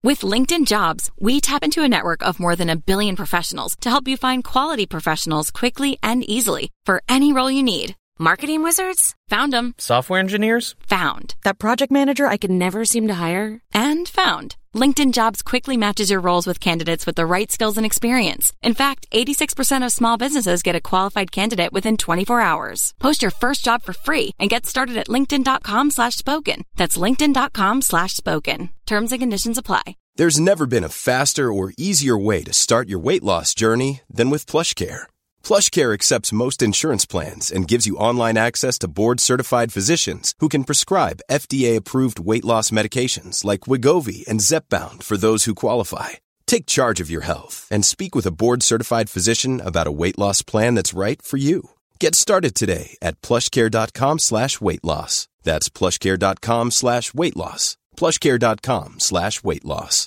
With LinkedIn Jobs, we tap into a network of more than 1 billion professionals to help you find quality professionals quickly and easily for any role you need. Marketing wizards? Found them. Software engineers? Found. That project manager I could never seem to hire? And found. LinkedIn Jobs quickly matches your roles with candidates with the right skills and experience. In fact, 86% of small businesses get a qualified candidate within 24 hours. Post your first job for free and get started at linkedin.com/spoken. That's linkedin.com/spoken. Terms and conditions apply. There's never been a faster or easier way to start your weight loss journey than with PlushCare. PlushCare accepts most insurance plans and gives you online access to board-certified physicians who can prescribe FDA-approved weight loss medications like Wegovy and Zepbound for those who qualify. Take charge of your health and speak with a board-certified physician about a weight loss plan that's right for you. Get started today at plushcare.com/weight loss. That's plushcare.com/weight loss. plushcare.com/weight loss.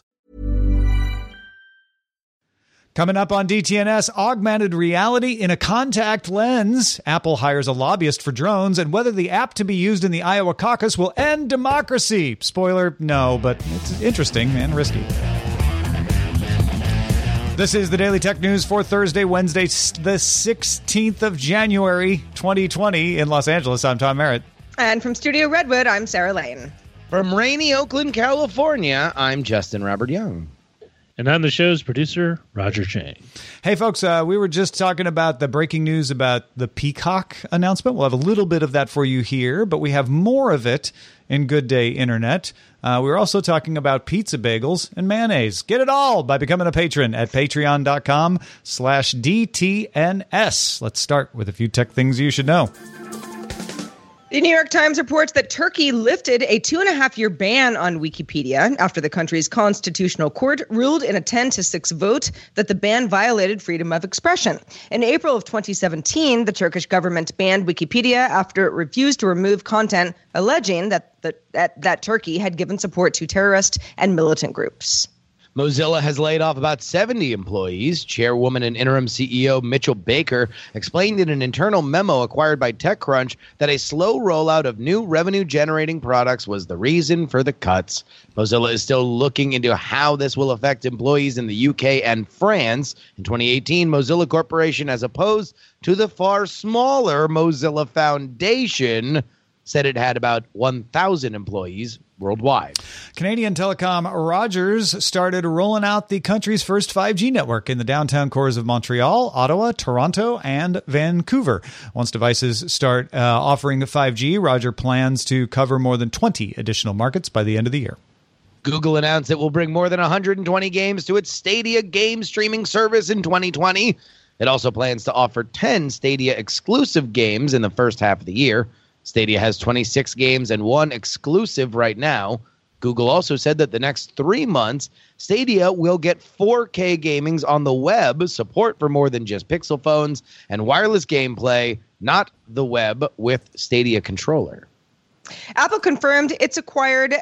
Coming up on DTNS, augmented reality in a contact lens. Apple hires a lobbyist for drones, and whether the app to be used in the Iowa caucus will end democracy. Spoiler, no, but it's interesting and risky. This is the Daily Tech News for Thursday, Wednesday, the 16th of January, 2020 in Los Angeles. I'm Tom Merritt. And from Studio Redwood, I'm Sarah Lane. From rainy Oakland, California, I'm Justin Robert Young. And I'm the show's producer, Roger Chang. Hey, folks, we were just talking about the breaking news about the Peacock announcement. We'll have a little bit of that for you here, but we have more of it in Good Day Internet. We're also talking about pizza bagels and mayonnaise. Get it all by becoming a patron at patreon.com/DTNS. Let's start with a few tech things you should know. The New York Times reports that Turkey lifted a 2.5-year ban on Wikipedia after the country's constitutional court ruled in a 10-6 vote that the ban violated freedom of expression. In April of 2017, the Turkish government banned Wikipedia after it refused to remove content alleging that Turkey had given support to terrorist and militant groups. Mozilla has laid off about 70 employees. Chairwoman and interim CEO Mitchell Baker explained in an internal memo acquired by TechCrunch that a slow rollout of new revenue-generating products was the reason for the cuts. Mozilla is still looking into how this will affect employees in the UK and France. In 2018, Mozilla Corporation, as opposed to the far smaller Mozilla Foundation, said it had about 1,000 employees worldwide. Canadian telecom Rogers started rolling out the country's first 5G network in the downtown cores of Montreal, Ottawa, Toronto, and Vancouver. Once devices start offering 5G, Rogers plans to cover more than 20 additional markets by the end of the year. Google announced it will bring more than 120 games to its Stadia game streaming service in 2020. It also plans to offer 10 Stadia exclusive games in the first half of the year. Stadia has 26 games and one exclusive right now. Google also said that the next 3 months, Stadia will get 4K gaming on the web, support for more than just Pixel phones, and wireless gameplay, not the web with Stadia controller. Apple confirmed it's acquired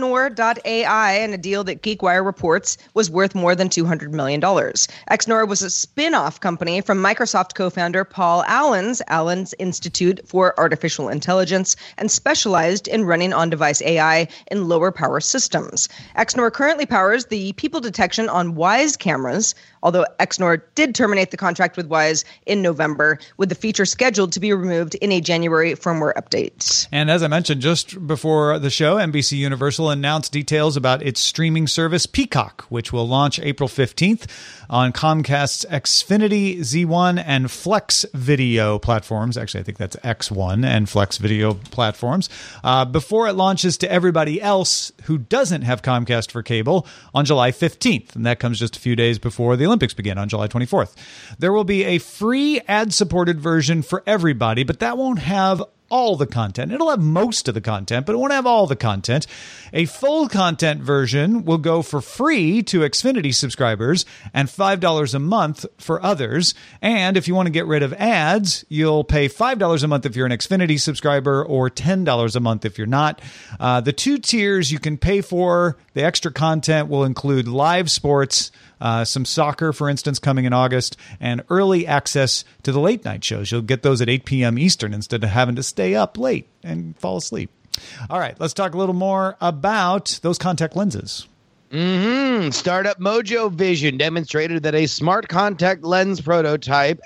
Xnor.ai in a deal that GeekWire reports was worth more than $200 million. Xnor was a spin-off company from Microsoft co-founder Paul Allen's Institute for Artificial Intelligence and specialized in running on-device AI in lower-power systems. Xnor currently powers the people detection on Wyze cameras, although Xnor did terminate the contract with Wyze in November, with the feature scheduled to be removed in a January firmware update. And as I mentioned just before the show, NBC Universal announced details about its streaming service Peacock, which will launch April 15th on Comcast's Xfinity, Z1, and Flex Video platforms. Actually, I think that's X1 and Flex Video platforms. Before it launches to everybody else who doesn't have Comcast for cable on July 15th. And that comes just a few days before the Olympics begin on July 24th. There will be a free ad-supported version for everybody, but that won't have all the content. It'll have most of the content, but it won't have all the content. A full content version will go for free to Xfinity subscribers and $5 a month for others. And if you want to get rid of ads, you'll pay $5 a month if you're an Xfinity subscriber or $10 a month if you're not. The two tiers you can pay for, the extra content will include live sports, some soccer, for instance, coming in August, and early access to the late night shows. You'll get those at 8 p.m. Eastern instead of having to stay up late and fall asleep. All right, let's talk a little more about those contact lenses. Startup Mojo Vision demonstrated that a smart contact lens prototype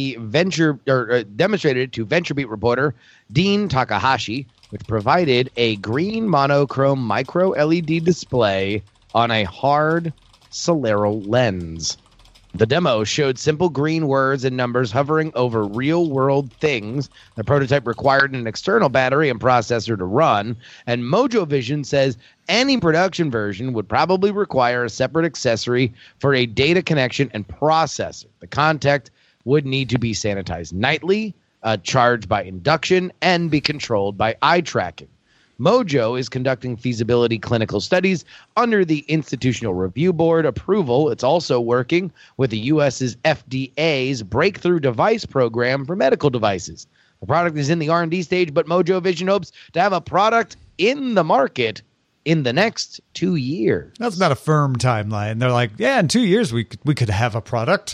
demonstrated it to VentureBeat reporter Dean Takahashi, which provided a green monochrome micro LED display on a hard scleral lens. The demo showed simple green words and numbers hovering over real-world things. The prototype required an external battery and processor to run, and Mojo Vision says any production version would probably require a separate accessory for a data connection and processor. The contact would need to be sanitized nightly, charged by induction, and be controlled by eye tracking. Mojo is conducting feasibility clinical studies under the Institutional Review Board approval. It's also working with the U.S.'s FDA's Breakthrough Device Program for medical devices. The product is in the R&D stage, but Mojo Vision hopes to have a product in the market in the next 2 years. That's not a firm timeline. They're like, yeah, in 2 years we could have a product.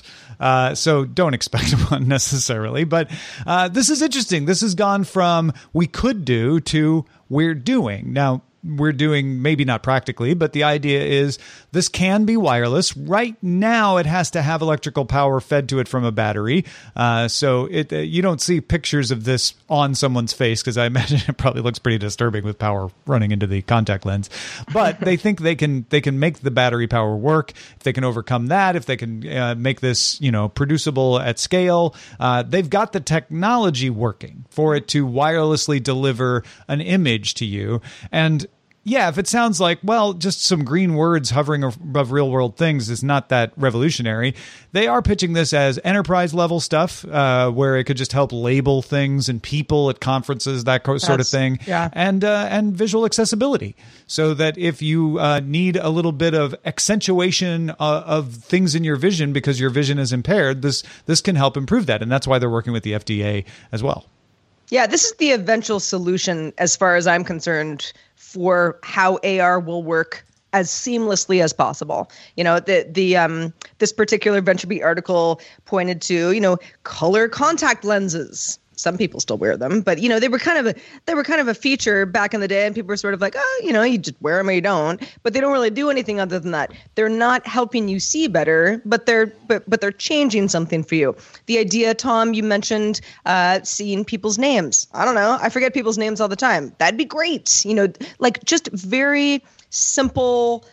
So don't expect one necessarily. But this is interesting. This has gone from we could do to we're doing. Now, we're doing maybe not practically, but the idea is this can be wireless. Right now, it has to have electrical power fed to it from a battery. So you don't see pictures of this on someone's face because I imagine it probably looks pretty disturbing with power running into the contact lens. But they think they can make the battery power work. If they can overcome that, if they can make this producible at scale, they've got the technology working for it to wirelessly deliver an image to you. And yeah, if it sounds like, well, just some green words hovering above real world things is not that revolutionary, they are pitching this as enterprise level stuff where it could just help label things and people at conferences, that sort of thing. Yeah. And visual accessibility so that if you need a little bit of accentuation of things in your vision because your vision is impaired, this can help improve that. And that's why they're working with the FDA as well. Yeah, this is the eventual solution, as far as I'm concerned, for how AR will work as seamlessly as possible. This particular VentureBeat article pointed to, color contact lenses. Some people still wear them, but they were kind of a feature back in the day, and people were sort of like, oh, you just wear them or you don't, but they don't really do anything other than that. They're not helping you see better, but they're changing something for you. The idea, Tom, you mentioned seeing people's names. I don't know, I forget people's names all the time. That'd be great. Like just very simple.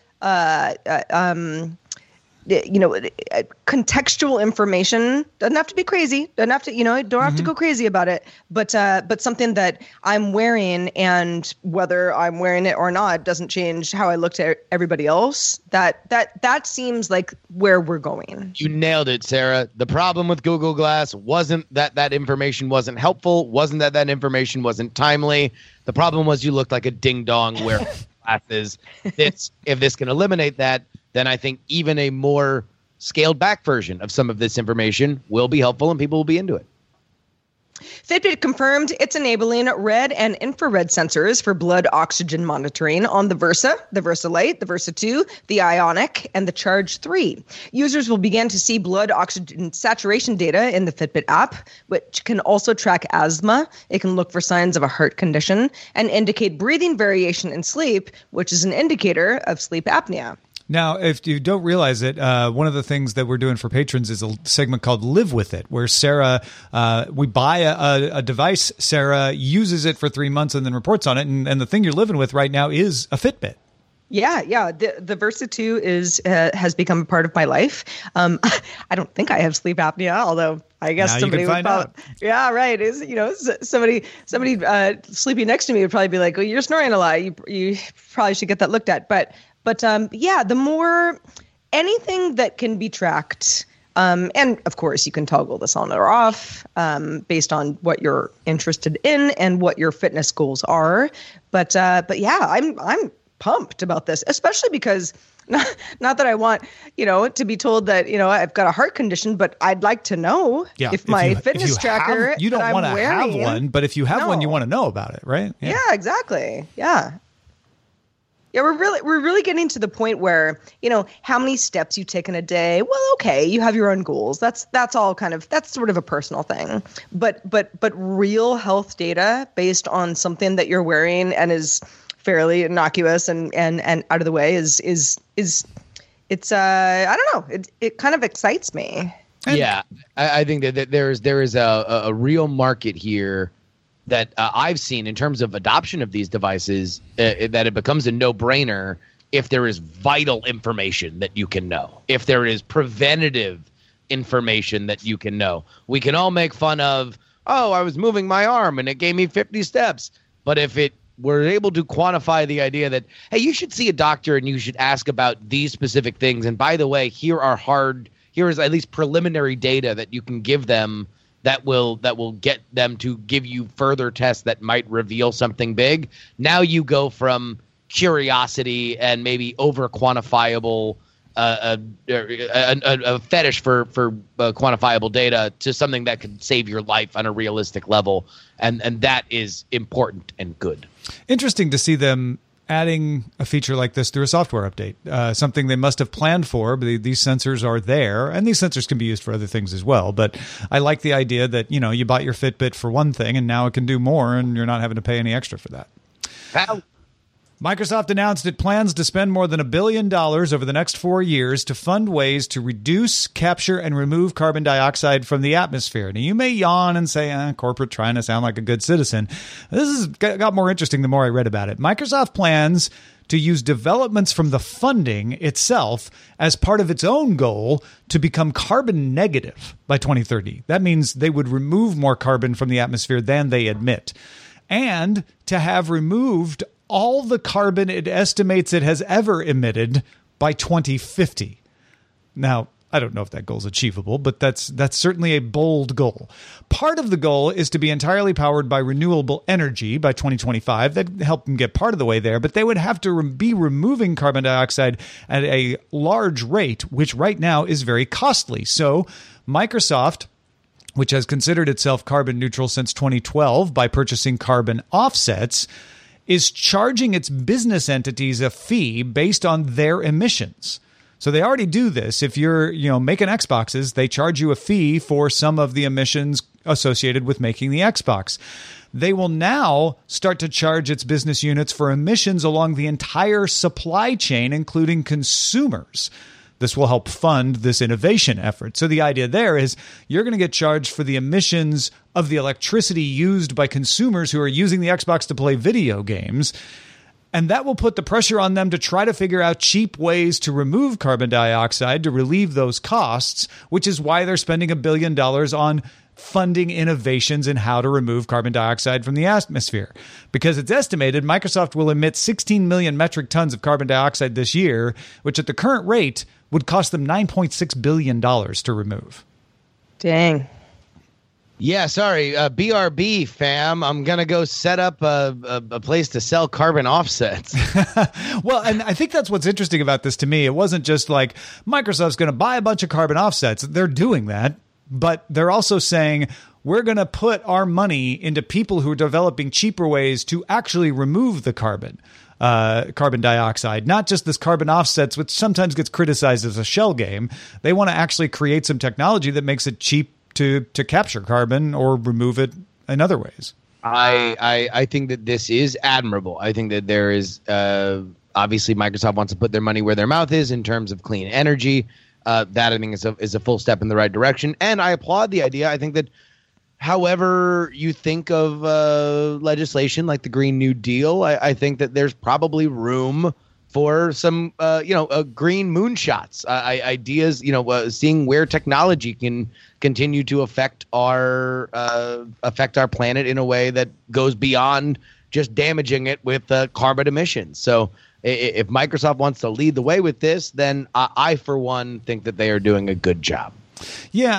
Contextual information doesn't have to be crazy. Doesn't have to, don't have to go crazy about it. But something that I'm wearing, and whether I'm wearing it or not doesn't change how I look to everybody else. That seems like where we're going. You nailed it, Sarah. The problem with Google Glass wasn't that information wasn't helpful. Wasn't that information wasn't timely. The problem was you looked like a ding dong wearing glasses. If this can eliminate that, then I think even a more scaled back version of some of this information will be helpful and people will be into it. Fitbit confirmed it's enabling red and infrared sensors for blood oxygen monitoring on the Versa, the Versa Lite, the Versa 2, the Ionic, and the Charge 3. Users will begin to see blood oxygen saturation data in the Fitbit app, which can also track asthma. It can look for signs of a heart condition and indicate breathing variation in sleep, which is an indicator of sleep apnea. Now, if you don't realize it, one of the things that we're doing for patrons is a segment called Live With It, where Sarah, we buy a device, Sarah uses it for 3 months and then reports on it. And the thing you're living with right now is a Fitbit. Yeah. The Versa 2 has become a part of my life. I don't think I have sleep apnea, although I guess now somebody would probably. Yeah, right. Somebody sleeping next to me would probably be like, "Well, you're snoring a lot. You probably should get that looked at." But the more anything that can be tracked, and of course you can toggle this on or off based on what you're interested in and what your fitness goals are. But yeah, I'm pumped about this, especially because not that I want, to be told that, I've got a heart condition, but I'd like to know if my fitness tracker you don't want to have one, but if you have one, you want to know about it, right? Yeah, exactly. Yeah. Yeah, we're really getting to the point where, how many steps you take in a day. Well, okay, you have your own goals. That's all that's sort of a personal thing. But real health data based on something that you're wearing and is fairly innocuous and out of the way is it's I don't know, it kind of excites me. Yeah, I think that there is a real market here that I've seen in terms of adoption of these devices, that it becomes a no-brainer if there is vital information that you can know, if there is preventative information that you can know. We can all make fun of, oh, I was moving my arm and it gave me 50 steps. But if we're able to quantify the idea that, hey, you should see a doctor and you should ask about these specific things. And by the way, here is at least preliminary data that you can give them that will get them to give you further tests that might reveal something big. Now you go from curiosity and maybe over quantifiable a fetish for quantifiable data to something that could save your life on a realistic level, and that is important and good. Interesting to see them adding a feature like this through a software update, something they must have planned for. But these sensors are there, and these sensors can be used for other things as well. But I like the idea that, you know, you bought your Fitbit for one thing, and now it can do more, and you're not having to pay any extra for that. Microsoft announced it plans to spend more than $1 billion over the next 4 years to fund ways to reduce, capture, and remove carbon dioxide from the atmosphere. Now, you may yawn and say, corporate trying to sound like a good citizen. This has got more interesting the more I read about it. Microsoft plans to use developments from the funding itself as part of its own goal to become carbon negative by 2030. That means they would remove more carbon from the atmosphere than they emit, and to have removed all the carbon it estimates it has ever emitted by 2050. Now, I don't know if that goal is achievable, but that's certainly a bold goal. Part of the goal is to be entirely powered by renewable energy by 2025. That'd help them get part of the way there, but they would have to be removing carbon dioxide at a large rate, which right now is very costly. So Microsoft, which has considered itself carbon neutral since 2012 by purchasing carbon offsets, is charging its business entities a fee based on their emissions. So they already do this. If you're, making Xboxes, they charge you a fee for some of the emissions associated with making the Xbox. They will now start to charge its business units for emissions along the entire supply chain, including consumers. This will help fund this innovation effort. So the idea there is you're going to get charged for the emissions of the electricity used by consumers who are using the Xbox to play video games. And that will put the pressure on them to try to figure out cheap ways to remove carbon dioxide to relieve those costs, which is why they're spending $1 billion on funding innovations in how to remove carbon dioxide from the atmosphere. Because it's estimated Microsoft will emit 16 million metric tons of carbon dioxide this year, which at the current rate would cost them $9.6 billion to remove. Dang. Yeah, sorry. BRB, fam. I'm going to go set up a place to sell carbon offsets. Well, and I think that's what's interesting about this to me. It wasn't just like Microsoft's going to buy a bunch of carbon offsets. They're doing that. But they're also saying, we're going to put our money into people who are developing cheaper ways to actually remove the carbon dioxide, not just this carbon offsets, which sometimes gets criticized as a shell game. They want to actually create some technology that makes it cheap to capture carbon or remove it in other ways. I think that this is admirable. I think that there is obviously Microsoft wants to put their money where their mouth is in terms of clean energy. That I think is a full step in the right direction, and I applaud the idea. I think that however you think of legislation like the Green New Deal, I think that there's probably room for some green moonshots, ideas, seeing where technology can continue to affect our planet in a way that goes beyond just damaging it with carbon emissions. So if Microsoft wants to lead the way with this, then I for one, think that they are doing a good job. Yeah,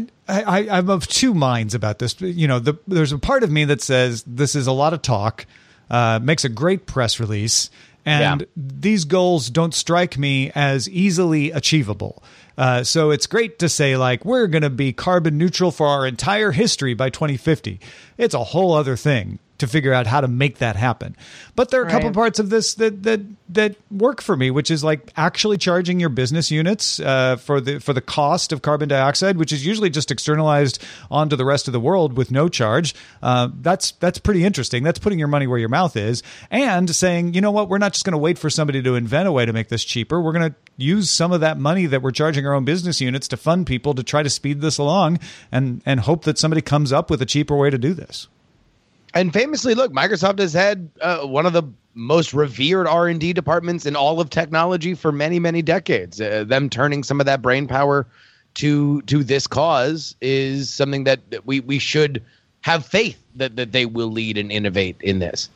I'm of two minds about this. There's a part of me that says this is a lot of talk, makes a great press release, and these goals don't strike me as easily achievable. So it's great to say, like, we're going to be carbon neutral for our entire history by 2050. It's a whole other thing to figure out how to make that happen. But there are a couple parts of this that work for me, which is like actually charging your business units for the cost of carbon dioxide, which is usually just externalized onto the rest of the world with no charge. That's pretty interesting. That's putting your money where your mouth is, and saying, you know what, we're not just going to wait for somebody to invent a way to make this cheaper. We're going to use some of that money that we're charging our own business units to fund people to try to speed this along, and hope that somebody comes up with a cheaper way to do this. And famously, look, Microsoft has had one of the most revered R&D departments in all of technology for many, many decades. Them turning some of that brain power to this cause is something that we should have faith that they will lead and innovate in this.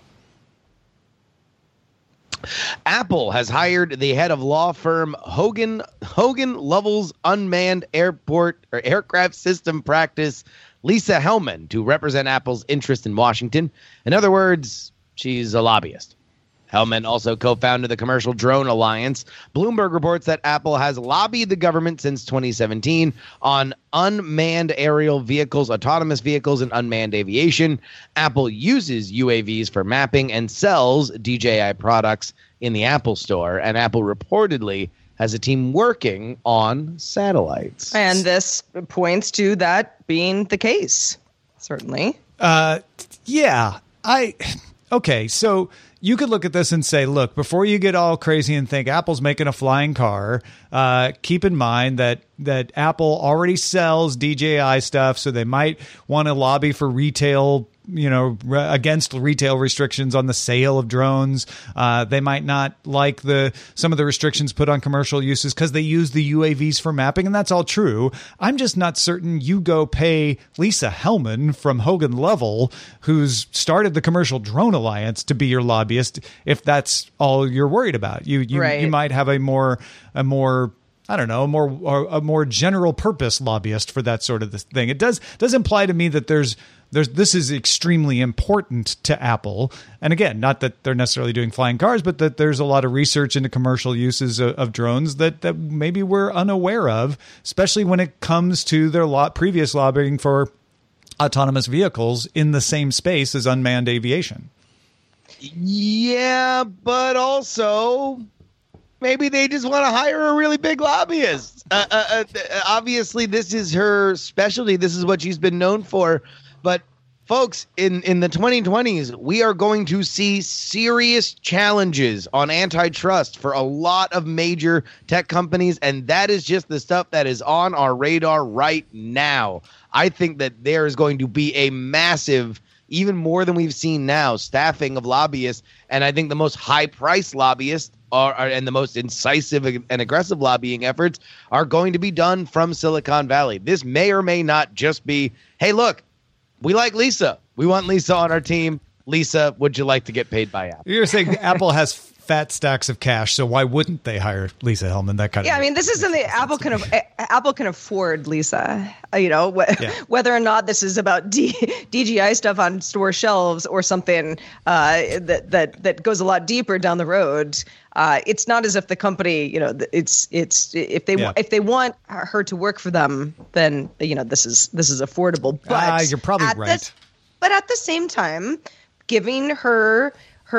Apple has hired the head of law firm Hogan Lovells Unmanned Aircraft System Practice, Lisa Hellman, to represent Apple's interest in Washington. In other words, she's a lobbyist. Hellman also co-founded the Commercial Drone Alliance. Bloomberg reports that Apple has lobbied the government since 2017 on unmanned aerial vehicles, autonomous vehicles, and unmanned aviation. Apple uses UAVs for mapping and sells DJI products in the Apple Store, and Apple reportedly has a team working on satellites. And this points to that being the case, certainly. Yeah. Okay, so you could look at this and say, look, before you get all crazy and think Apple's making a flying car, keep in mind that Apple already sells DJI stuff, so they might want to lobby for retail, against retail restrictions on the sale of drones. They might not like some of the restrictions put on commercial uses because they use the UAVs for mapping, and that's all true. I'm just not certain you go pay Lisa Hellman from Hogan Lovells, who's started the Commercial Drone Alliance, to be your lobbyist if that's all you're worried about. You might have a more I don't know, a more general purpose lobbyist for that sort of thing. It does imply to me that this is extremely important to Apple. And again, not that they're necessarily doing flying cars, but that there's a lot of research into commercial uses of drones that maybe we're unaware of, especially when it comes to their previous lobbying for autonomous vehicles in the same space as unmanned aviation. Yeah, but also maybe they just want to hire a really big lobbyist. Obviously, this is her specialty. This is what she's been known for. But folks, in the 2020s, we are going to see serious challenges on antitrust for a lot of major tech companies. And that is just the stuff that is on our radar right now. I think that there is going to be a massive, even more than we've seen now, staffing of lobbyists. And I think the most high-priced lobbyists and the most incisive and aggressive lobbying efforts are going to be done from Silicon Valley. This may or may not just be, hey, look, we like Lisa. We want Lisa on our team. Lisa, would you like to get paid by Apple? You're saying Apple has fat stacks of cash, so why wouldn't they hire Lisa Hellman? That kind of. Yeah, I mean, this is something Apple can afford Lisa. Whether or not this is about DJI stuff on store shelves or something that goes a lot deeper down the road. It's not as if the company, it's if they want her to work for them, then this is affordable. But you're probably right. But at the same time, giving her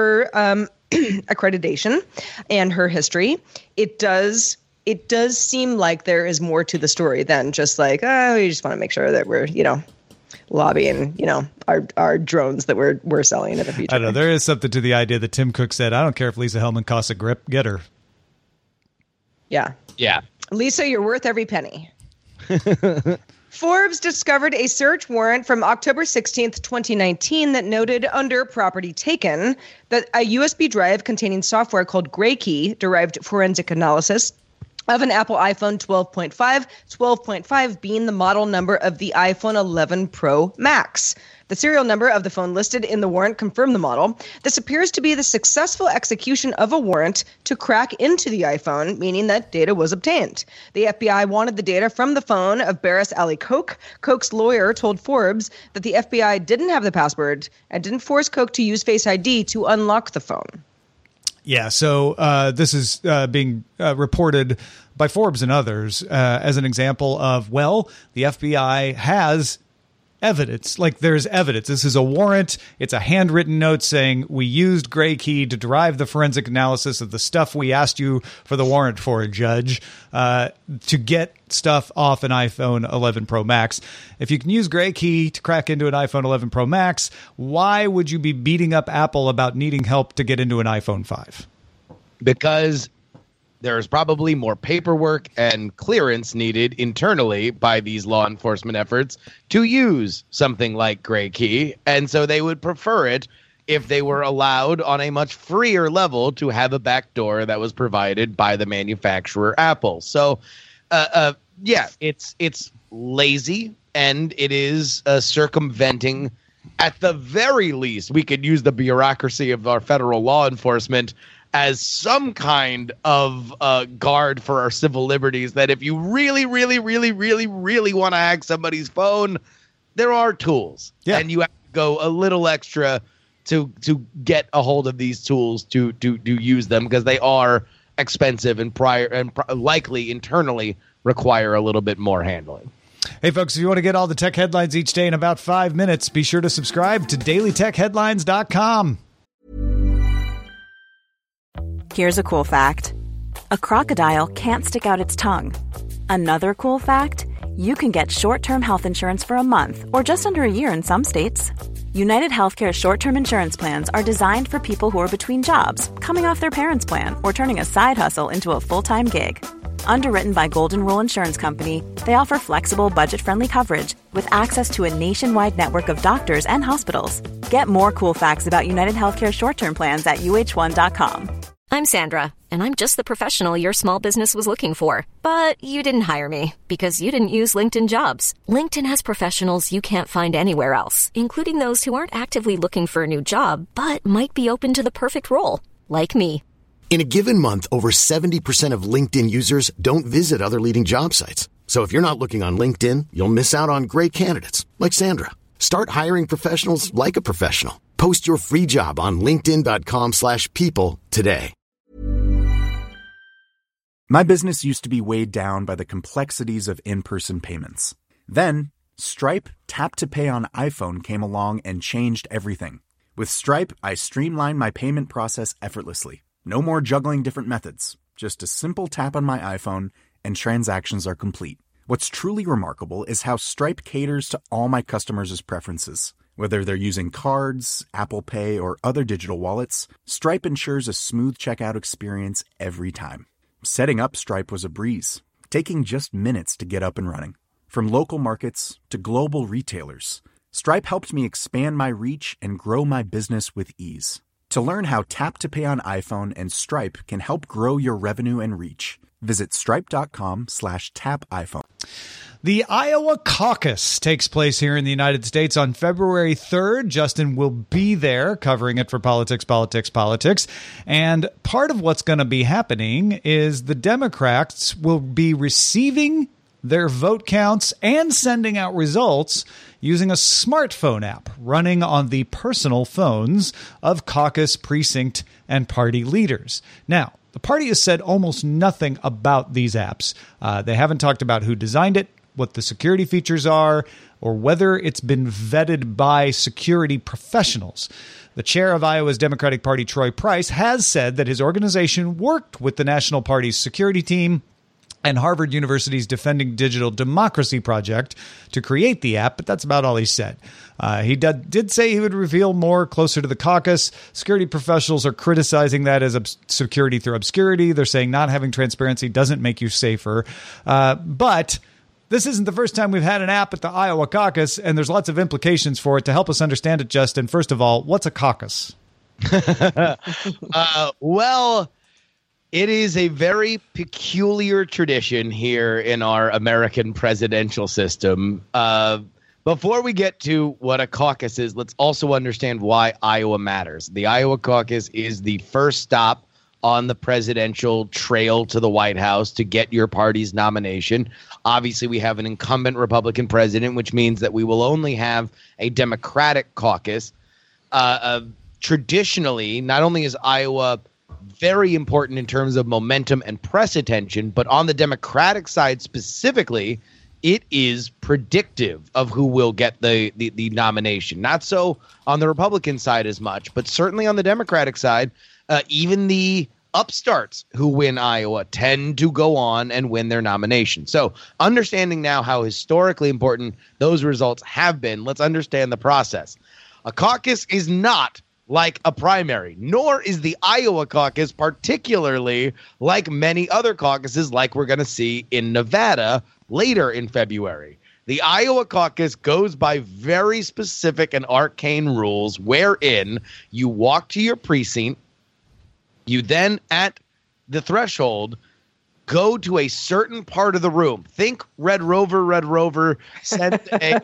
accreditation and her history, it does seem like there is more to the story than just like, we just want to make sure that we're lobbying our drones that we're selling in the future. I don't know, there is something to the idea that Tim Cook said, I don't care if Lisa Hellman costs a grip, get her. Yeah Lisa, you're worth every penny. Forbes discovered a search warrant from October 16th, 2019 that noted under property taken that a USB drive containing software called GrayKey derived forensic analysis of an Apple iPhone 12.5 being the model number of the iPhone 11 Pro Max. The serial number of the phone listed in the warrant confirmed the model. This appears to be the successful execution of a warrant to crack into the iPhone, meaning that data was obtained. The FBI wanted the data from the phone of Barris Ali Koch. Koch's lawyer told Forbes that the FBI didn't have the password and didn't force Koch to use Face ID to unlock the phone. Yeah, so this is being reported by Forbes and others as an example of, the FBI has evidence. Like, there's evidence. This is a warrant. It's a handwritten note saying we used Gray Key to derive the forensic analysis of the stuff we asked you for the warrant for, Judge, to get stuff off an iPhone 11 Pro Max. If you can use Gray Key to crack into an iPhone 11 Pro Max, why would you be beating up Apple about needing help to get into an iPhone 5? Because there's probably more paperwork and clearance needed internally by these law enforcement efforts to use something like Gray Key. And so they would prefer it if they were allowed on a much freer level to have a backdoor that was provided by the manufacturer Apple. So, yeah, it's lazy, and it is circumventing. At the very least, we could use the bureaucracy of our federal law enforcement as some kind of guard for our civil liberties, that if you really, really, really, really, really want to hack somebody's phone, there are tools. Yeah. And you have to go a little extra to get a hold of these tools to use them, because they are expensive and likely internally require a little bit more handling. Hey, folks, if you want to get all the tech headlines each day in about 5 minutes, be sure to subscribe to dailytechheadlines.com. Here's a cool fact. A crocodile can't stick out its tongue. Another cool fact, you can get short-term health insurance for a month or just under a year in some states. United Healthcare short-term insurance plans are designed for people who are between jobs, coming off their parents' plan, or turning a side hustle into a full-time gig. Underwritten by Golden Rule Insurance Company, they offer flexible, budget-friendly coverage with access to a nationwide network of doctors and hospitals. Get more cool facts about United Healthcare short-term plans at uh1.com. I'm Sandra, and I'm just the professional your small business was looking for. But you didn't hire me because you didn't use LinkedIn Jobs. LinkedIn has professionals you can't find anywhere else, including those who aren't actively looking for a new job, but might be open to the perfect role, like me. In a given month, over 70% of LinkedIn users don't visit other leading job sites. So if you're not looking on LinkedIn, you'll miss out on great candidates like Sandra. Start hiring professionals like a professional. Post your free job on linkedin.com/people today. My business used to be weighed down by the complexities of in-person payments. Then, Stripe Tap to Pay on iPhone came along and changed everything. With Stripe, I streamlined my payment process effortlessly. No more juggling different methods. Just a simple tap on my iPhone and transactions are complete. What's truly remarkable is how Stripe caters to all my customers' preferences. Whether they're using cards, Apple Pay, or other digital wallets, Stripe ensures a smooth checkout experience every time. Setting up Stripe was a breeze, taking just minutes to get up and running. From local markets to global retailers, Stripe helped me expand my reach and grow my business with ease. To learn how Tap to Pay on iPhone and Stripe can help grow your revenue and reach, visit stripe.com/tapiphone. The Iowa caucus takes place here in the United States on February 3rd. Justin will be there covering it for Politics. And part of what's going to be happening is the Democrats will be receiving their vote counts and sending out results using a smartphone app running on the personal phones of caucus, precinct, and party leaders. Now, the party has said almost nothing about these apps. They haven't talked about who designed it, what the security features are, or whether it's been vetted by security professionals. The chair of Iowa's Democratic Party, Troy Price, has said that his organization worked with the National Party's security team and Harvard University's Defending Digital Democracy project to create the app, but that's about all he said. He did say he would reveal more closer to the caucus. Security professionals are criticizing that as security through obscurity. They're saying not having transparency doesn't make you safer. But this isn't the first time we've had an app at the Iowa caucus, and there's lots of implications for it. To help us understand it, Justin, first of all, what's a caucus? Well, it is a very peculiar tradition here in our American presidential system. Before we get to what a caucus is, let's also understand why Iowa matters. The Iowa caucus is the first stop on the presidential trail to the White House to get your party's nomination. Obviously, we have an incumbent Republican president, which means that we will only have a Democratic caucus. Traditionally, not only is Iowa very important in terms of momentum and press attention, but on the Democratic side specifically, it is predictive of who will get the nomination. Not so on the Republican side as much, but certainly on the Democratic side, even the upstarts who win Iowa tend to go on and win their nomination. So understanding now how historically important those results have been, let's understand the process. A caucus is not like a primary, nor is the Iowa caucus particularly like many other caucuses like we're going to see in Nevada later in February. The Iowa caucus goes by very specific and arcane rules wherein you walk to your precinct. You then, at the threshold, go to a certain part of the room. Think Red Rover, send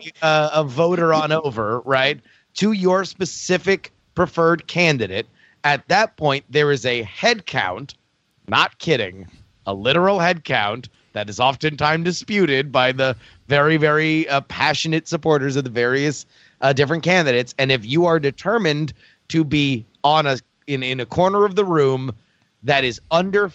a voter on over, right, to your specific preferred candidate. At that point, there is a head count, not kidding, a literal head count that is oftentimes disputed by the very, very passionate supporters of the various different candidates. And if you are determined to be on in a corner of the room that is under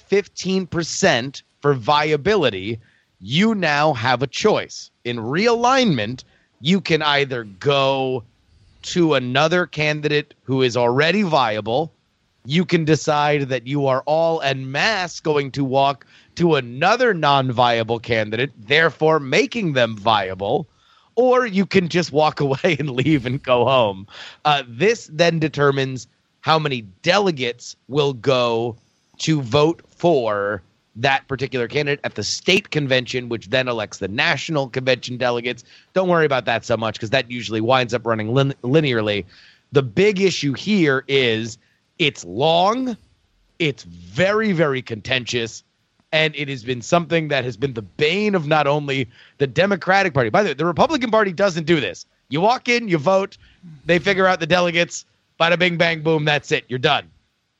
15% for viability, you now have a choice. In realignment, you can either go to another candidate who is already viable. You can decide that you are all en masse going to walk to another non-viable candidate, therefore making them viable, or you can just walk away and leave and go home. This then determines how many delegates will go to vote for that particular candidate at the state convention, which then elects the national convention delegates. Don't worry about that so much because that usually winds up running linearly. The big issue here is it's long, it's very, very contentious, and it has been something that has been the bane of not only the Democratic Party. By the way, the Republican Party doesn't do this. You walk in, you vote, they figure out the delegates, bada bing, bang, boom, that's it. You're done.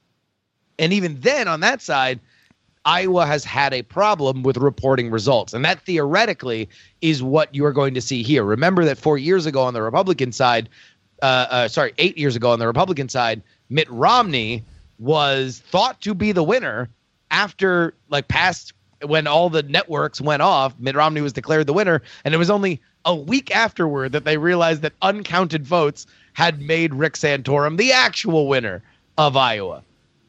And even then, on that side, Iowa has had a problem with reporting results. And that theoretically is what you are going to see here. Remember that 8 years ago on the Republican side, Mitt Romney was thought to be the winner after, when all the networks went off. Mitt Romney was declared the winner. And it was only a week afterward that they realized that uncounted votes had made Rick Santorum the actual winner of Iowa.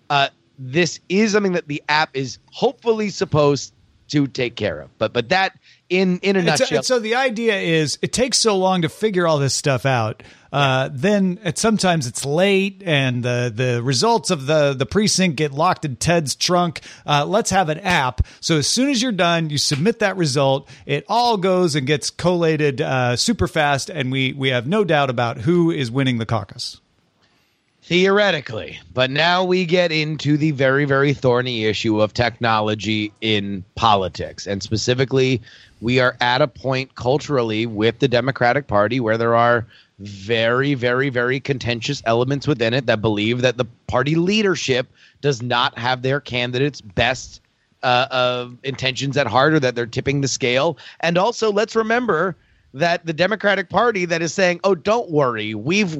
This is something that the app is hopefully supposed to take care of. But that in a nutshell. So the idea is it takes so long to figure all this stuff out. Then sometimes it's late and the results of the precinct get locked in Ted's trunk. Let's have an app. So as soon as you're done, you submit that result. It all goes and gets collated super fast. And we have no doubt about who is winning the caucus. Theoretically, but now we get into the very, very thorny issue of technology in politics. And specifically, we are at a point culturally with the Democratic Party where there are very, very, very contentious elements within it that believe that the party leadership does not have their candidates' best intentions at heart, or that they're tipping the scale. And also, let's remember that the Democratic Party that is saying, oh, don't worry, we've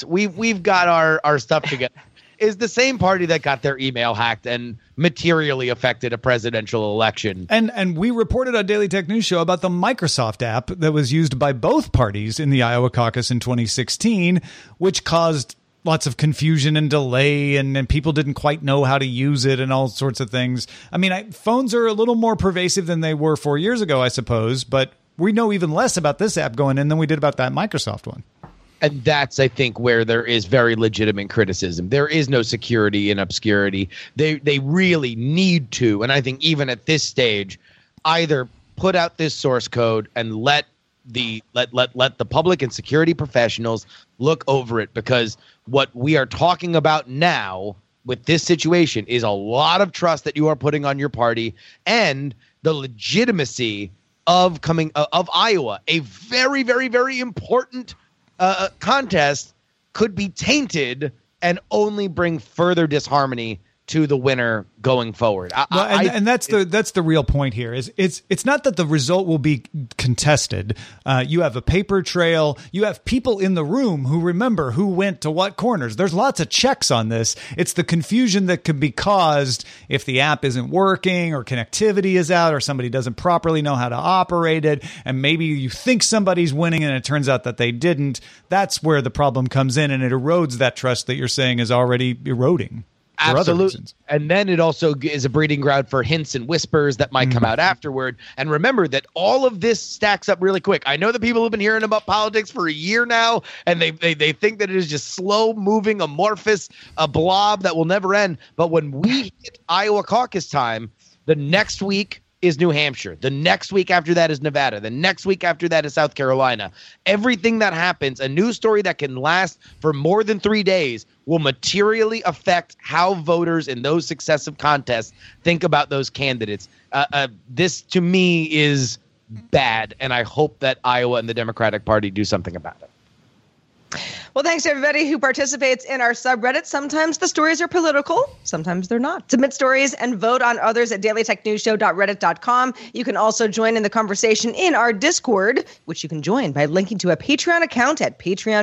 got our stuff together, is the same party that got their email hacked and materially affected a presidential election. And we reported on Daily Tech News Show about the Microsoft app that was used by both parties in the Iowa caucus in 2016, which caused lots of confusion and delay, and people didn't quite know how to use it and all sorts of things. I mean, phones are a little more pervasive than they were 4 years ago, I suppose, but we know even less about this app going in than we did about that Microsoft one. And that's, I think, where there is very legitimate criticism. There is no security in obscurity. They really need to, and I think even at this stage, either put out this source code and let the public and security professionals look over it, because what we are talking about now with this situation is a lot of trust that you are putting on your party and the legitimacy of Iowa. A very, very, very important contest could be tainted and only bring further disharmony to the winner going forward. And that's the real point here. Is it's not that the result will be contested. You have a paper trail. You have people in the room who remember who went to what corners. There's lots of checks on this. It's the confusion that can be caused if the app isn't working or connectivity is out or somebody doesn't properly know how to operate it, and maybe you think somebody's winning and it turns out that they didn't. That's where the problem comes in, and it erodes that trust that you're saying is already eroding. Absolutely. And then it also is a breeding ground for hints and whispers that might come out afterward. And remember that all of this stacks up really quick. I know that people have been hearing about politics for a year now, and they think that it is just slow moving, amorphous, a blob that will never end. But when we hit Iowa caucus time, the next week is New Hampshire. The next week after that is Nevada. The next week after that is South Carolina. Everything that happens, a news story that can last for more than 3 days, will materially affect how voters in those successive contests think about those candidates. This, to me, is bad, and I hope that Iowa and the Democratic Party do something about it. Well, thanks to everybody who participates in our subreddit. Sometimes the stories are political, sometimes they're not. Submit stories and vote on others at dailytechnewsshow.reddit.com. You can also join in the conversation in our Discord, which you can join by linking to a Patreon account at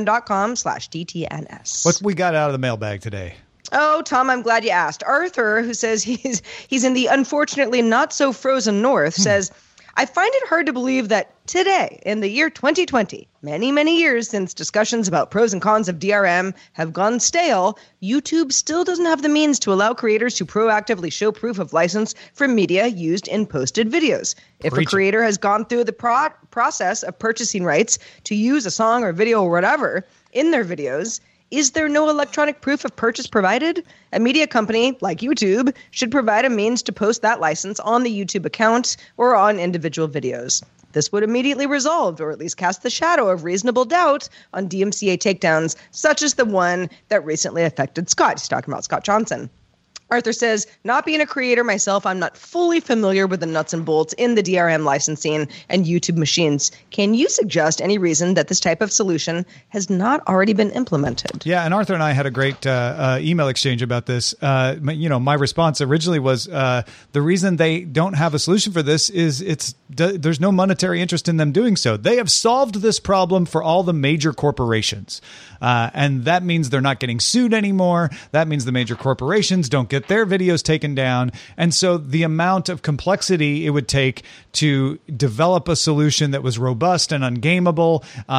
patreon.com/DTNS. What we got out of the mailbag today? Oh, Tom, I'm glad you asked. Arthur, who says he's in the unfortunately not so frozen north, says, I find it hard to believe that today, in the year 2020, many, many years since discussions about pros and cons of DRM have gone stale, YouTube still doesn't have the means to allow creators to proactively show proof of license for media used in posted videos. If a creator has gone through the process of purchasing rights to use a song or video or whatever in their videos, is there no electronic proof of purchase provided? A media company like YouTube should provide a means to post that license on the YouTube account or on individual videos. This would immediately resolve, or at least cast the shadow of reasonable doubt on DMCA takedowns, such as the one that recently affected Scott. He's talking about Scott Johnson. Arthur says, not being a creator myself, I'm not fully familiar with the nuts and bolts in the DRM licensing and YouTube machines. Can you suggest any reason that this type of solution has not already been implemented? Yeah, and Arthur and I had a great email exchange about this. My response originally was the reason they don't have a solution for this is there's no monetary interest in them doing so. They have solved this problem for all the major corporations. And that means they're not getting sued anymore. That means the major corporations don't get their videos taken down. And so the amount of complexity it would take to develop a solution that was robust and ungameable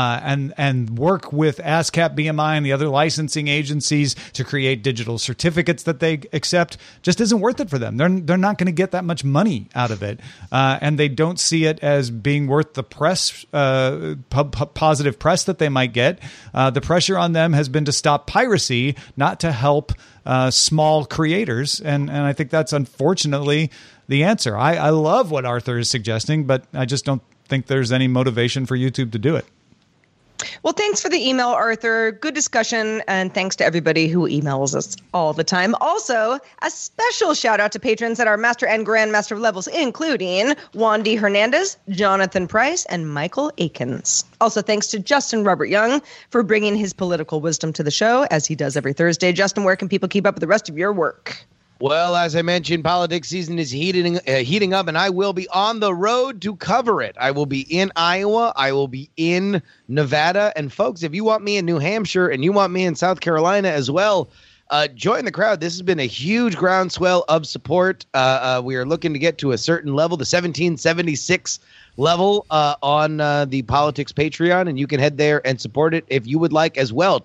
and work with ASCAP, BMI, and the other licensing agencies to create digital certificates that they accept just isn't worth it for them. They're not going to get that much money out of it. And they don't see it as being worth the press, positive press that they might get. The pressure on them has been to stop piracy, not to help small creators. And I think that's unfortunately the answer. I love what Arthur is suggesting, but I just don't think there's any motivation for YouTube to do it. Well, thanks for the email, Arthur. Good discussion. And thanks to everybody who emails us all the time. Also, a special shout out to patrons at our Master and Grandmaster levels, including Wandy Hernandez, Jonathan Price, and Michael Akins. Also, thanks to Justin Robert Young for bringing his political wisdom to the show, as he does every Thursday. Justin, where can people keep up with the rest of your work? Well, as I mentioned, politics season is heating up, and I will be on the road to cover it. I will be in Iowa. I will be in Nevada. And folks, if you want me in New Hampshire and you want me in South Carolina as well, join the crowd. This has been a huge groundswell of support. We are looking to get to a certain level, the 1776 level on the Politics Patreon, and you can head there and support it if you would like as well.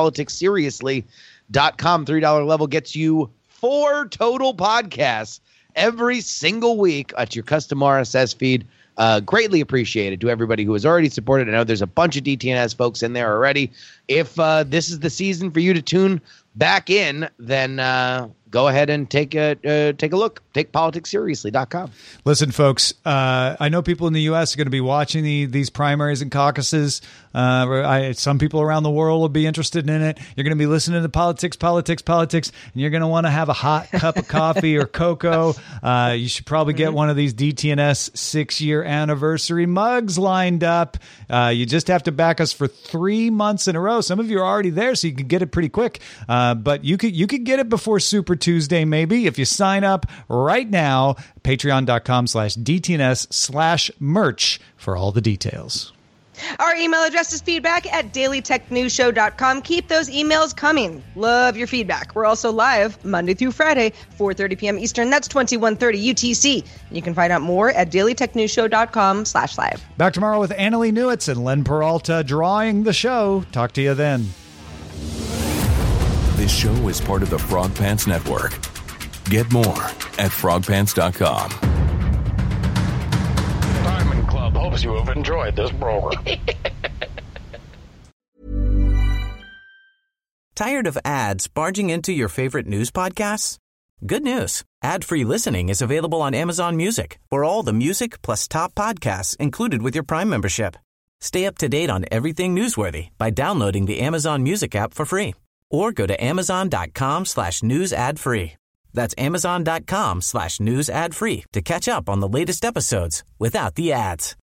TakePoliticsSeriously.com. $3 level gets you 4 total podcasts every single week at your custom RSS feed. Greatly appreciated to everybody who has already supported. I know there's a bunch of DTNS folks in there already. If this is the season for you to tune back in, then go ahead and take a look. TakePoliticsSeriously.com. Listen, folks, I know people in the U.S. are going to be watching these primaries and caucuses. Some people around the world will be interested in it. You're going to be listening to politics, and you're going to want to have a hot cup of coffee or cocoa. You should probably get one of these DTNS 6-year anniversary mugs lined up. You just have to back us for 3 months in a row. Some of you are already there, so you can get it pretty quick. But you could get it before Super Tuesday, maybe, if you sign up right now, patreon.com/DTNS/merch for all the details. Our email address is feedback@dailytechnewsshow.com. Keep those emails coming. Love your feedback. We're also live Monday through Friday, 4:30 p.m. Eastern. That's 21:30 UTC. You can find out more at dailytechnewsshow.com/live. Back tomorrow with Annalie Newitz and Len Peralta drawing the show. Talk to you then. This show is part of the Frog Pants Network. Get more at frogpants.com. Diamond Club hopes you have enjoyed this program. Tired of ads barging into your favorite news podcasts? Good news. Ad-free listening is available on Amazon Music for all the music plus top podcasts included with your Prime membership. Stay up to date on everything newsworthy by downloading the Amazon Music app for free or go to amazon.com/news ad free. That's amazon.com/news ad free to catch up on the latest episodes without the ads.